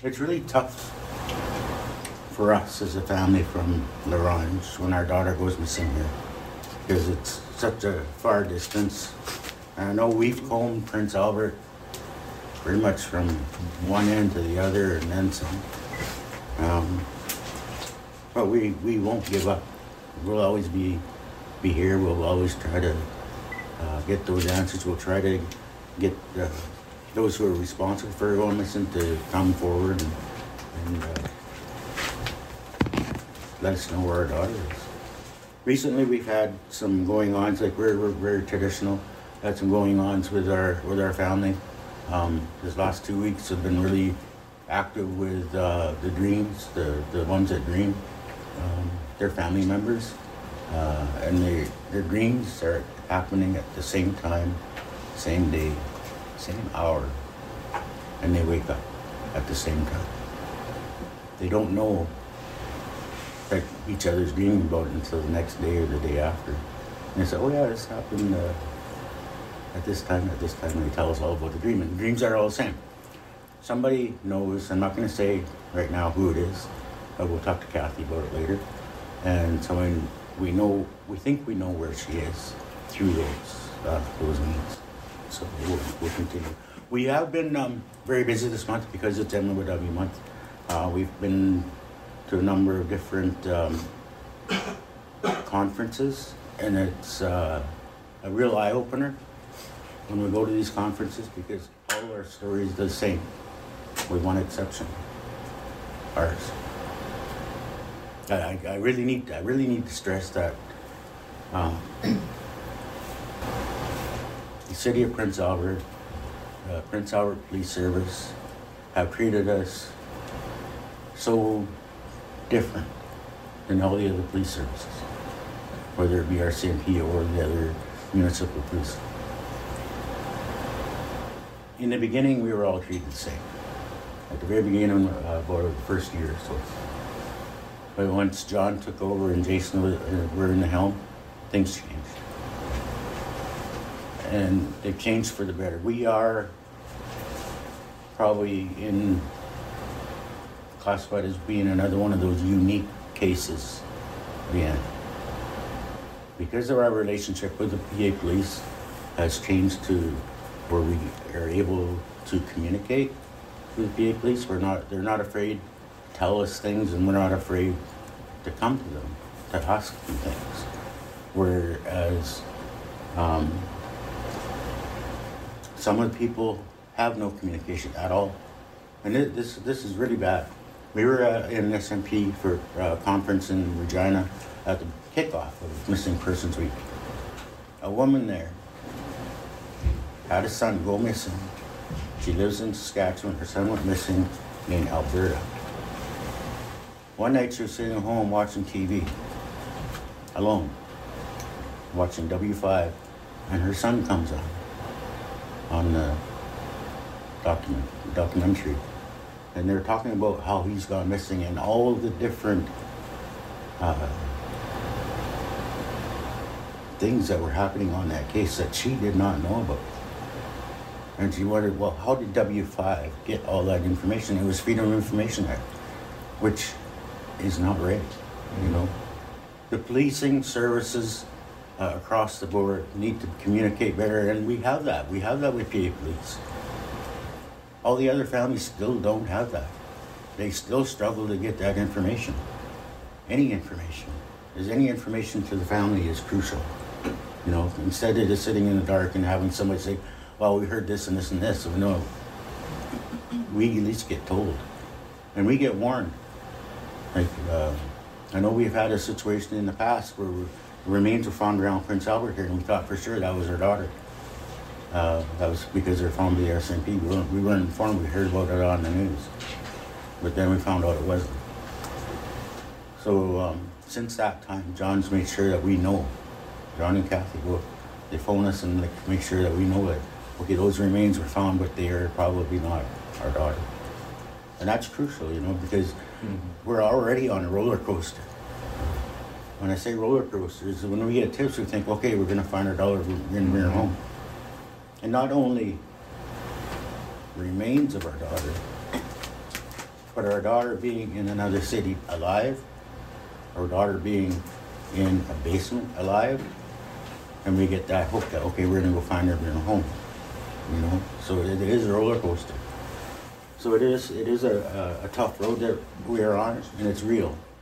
It's really tough for us as a family from L'Orange when our daughter goes missing here because it's such a far distance. And I know we've combed Prince Albert pretty much from one end to the other and then some. But we won't give up. We'll always be here. We'll always try to get those answers. We'll try to get those who are responsible for going missing to come forward and let us know where our daughter is. Recently, we've had some going-ons, like we're very traditional. Had some going-ons with our family. This last 2 weeks have been really active with the Dreams, the ones that dream. They're family members, and their dreams are happening at the same time, same day, same hour, and they wake up at the same time. They don't know that each other's dreaming about it until the next day or the day after. And they say, oh yeah, this happened at this time. They tell us all about the dream, and the dreams are all the same. Somebody knows, I'm not going to say right now who it is, but we'll talk to Kathy about it later. And someone we think we know where she is through those means. So we'll continue. We have been very busy this month because it's MLW month. We've been to a number of different conferences, and it's a real eye-opener when we go to these conferences because all our stories are the same, with one exception, ours. I really need to stress that the city of Prince Albert, Prince Albert Police Service, have treated us so different than all the other police services, whether it be RCMP or the other municipal police. In the beginning, we were all treated the same. At the very beginning, about the first year or so. But once John took over and Jason were in the helm, things changed. And they've changed for the better. We are probably classified as being another one of those unique cases again. Because of our relationship with the PA police has changed to where we are able to communicate with the PA police. They're not afraid to tell us things, and we're not afraid to come to them, to ask them things. Whereas some of the people have no communication at all. And this is really bad. We were in SMP for a conference in Regina at the kickoff of Missing Persons Week. A woman there had a son go missing. She lives in Saskatchewan. Her son went missing in Alberta. One night she was sitting at home watching TV, alone, watching W5, and her son comes on the documentary. And they're talking about how he's gone missing and all the different things that were happening on that case that she did not know about. And she wondered, well, how did W5 get all that information? It was Freedom of Information Act, which is not right, you know. The policing services across the board need to communicate better, and we have that. We have that with PA Police. All the other families still don't have that. They still struggle to get that information. Any information. Because any information to the family is crucial. You know, instead of just sitting in the dark and having somebody say, well, we heard this and this and this. So no, we at least get told. And we get warned. Like, I know we've had a situation in the past where the remains were found around Prince Albert here, and we thought for sure that was her daughter. That was because they're found by the RCMP. We weren't informed. We heard about it on the news. But then we found out it wasn't. So since that time, John's made sure that we know. John and Kathy, they phone us and make sure that we know that, okay, those remains were found, but they are probably not our daughter. And that's crucial, you know, because we're already on a roller coaster. When I say roller coasters, when we get tips, we think, okay, we're going to find our daughter, we're going to bring her home. And not only remains of our daughter, But our daughter being in another city alive, our daughter being in a basement alive, and we get that hook that, okay, we're gonna go find her in a home, you know? So it is a roller coaster. So it is a tough road that we are on, and it's real.